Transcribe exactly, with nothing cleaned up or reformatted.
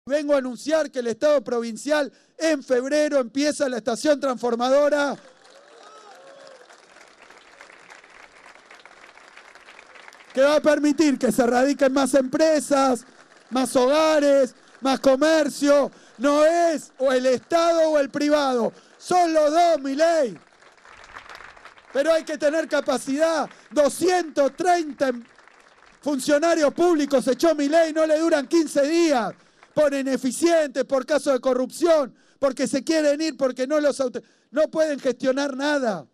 Vengo a anunciar que el Estado provincial en febrero empieza la estación transformadora que va a permitir que se radiquen más empresas, más hogares, más comercio. No es o el Estado o el privado, son los dos, Milei. Pero hay que tener capacidad. doscientos treinta funcionarios públicos echó Milei, no le duran quince días. Por ineficientes, por casos de corrupción, porque se quieren ir, porque no los auto... no pueden gestionar nada.